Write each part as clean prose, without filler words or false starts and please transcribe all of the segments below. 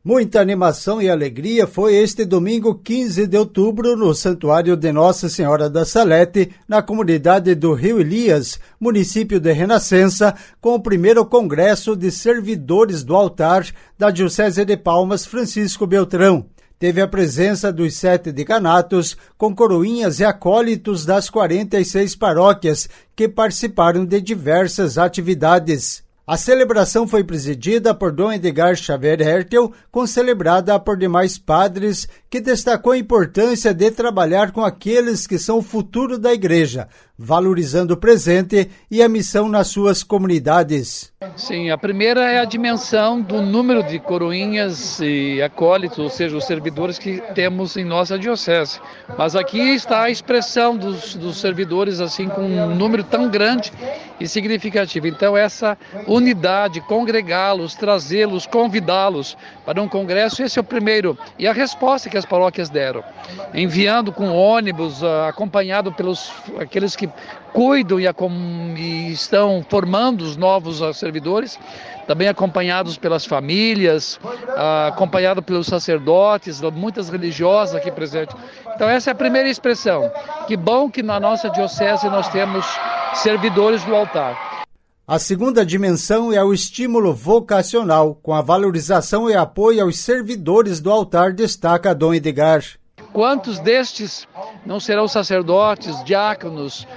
Muita animação e alegria foi este domingo 15 de outubro no Santuário de Nossa Senhora da Salete, na comunidade do Rio Elias, município de Renascença, com o primeiro congresso de servidores do altar da Diocese de Palmas Francisco Beltrão. Teve a presença dos 7 decanatos, com coroinhas e acólitos das 46 paróquias que participaram de diversas atividades. A celebração foi presidida por Dom Edgar Xavier Hertel, concelebrada por demais padres, que destacou a importância de trabalhar com aqueles que são o futuro da Igreja, valorizando o presente e a missão nas suas comunidades. Sim, a primeira é a dimensão do número de coroinhas e acólitos, ou seja, os servidores que temos em nossa diocese. Mas aqui está a expressão dos servidores, assim, com um número tão grande e significativo. Então, essa unidade, congregá-los, trazê-los, convidá-los para um congresso, esse é o primeiro. E a resposta que as paróquias deram, enviando com ônibus, acompanhado pelos aqueles que cuidam e estão formando os novos servidores, também acompanhados pelas famílias, acompanhado pelos sacerdotes, muitas religiosas aqui presentes. Então essa é a primeira expressão. Que bom que na nossa diocese nós temos servidores do altar. A segunda dimensão é o estímulo vocacional, com a valorização e apoio aos servidores do altar, destaca Dom Edgar. Quantos destes não serão sacerdotes, diáconos,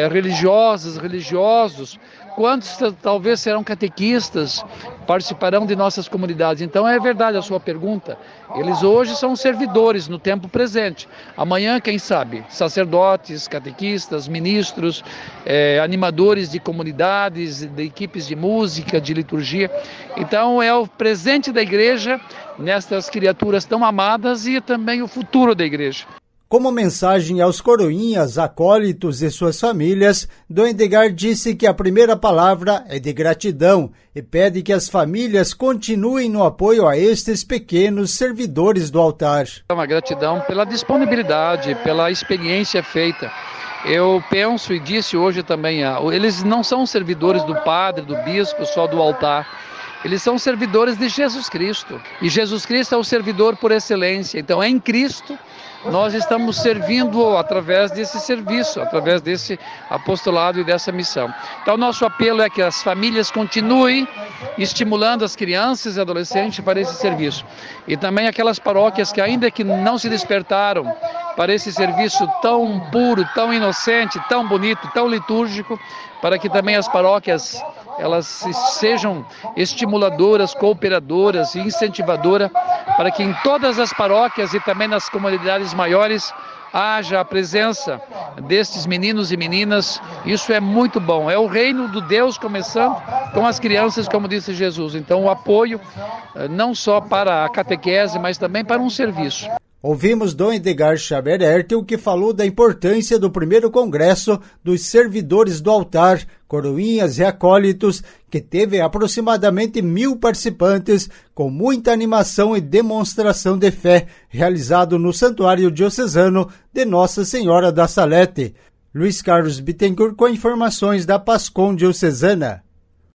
religiosos? Quantos talvez serão catequistas, participarão de nossas comunidades? Então é verdade a sua pergunta. Eles hoje são servidores no tempo presente. Amanhã, quem sabe, sacerdotes, catequistas, ministros, animadores de comunidades, de equipes de música, de liturgia. Então é o presente da Igreja nestas criaturas tão amadas e também o futuro da Igreja. Como mensagem aos coroinhas, acólitos e suas famílias, Dom Edgar disse que a primeira palavra é de gratidão e pede que as famílias continuem no apoio a estes pequenos servidores do altar. É uma gratidão pela disponibilidade, pela experiência feita. Eu penso e disse hoje também, eles não são servidores do padre, do bispo, só do altar. Eles são servidores de Jesus Cristo. E Jesus Cristo é o servidor por excelência. Então, em Cristo, nós estamos servindo através desse serviço, através desse apostolado e dessa missão. Então, nosso apelo é que as famílias continuem estimulando as crianças e adolescentes para esse serviço. E também aquelas paróquias que ainda que não se despertaram para esse serviço tão puro, tão inocente, tão bonito, tão litúrgico, para que também as paróquias elas sejam estimuladoras, cooperadoras e incentivadoras para que em todas as paróquias e também nas comunidades maiores haja a presença destes meninos e meninas. Isso é muito bom. É o reino do Deus começando com as crianças, como disse Jesus. Então o apoio não só para a catequese, mas também para um serviço. Ouvimos Dom Edgar Xavier Hertel, que falou da importância do primeiro congresso dos servidores do altar, coroinhas e acólitos, que teve aproximadamente 1.000 participantes, com muita animação e demonstração de fé, realizado no Santuário Diocesano de Nossa Senhora da Salete. Luiz Carlos Bittencourt com informações da Pascom Diocesana.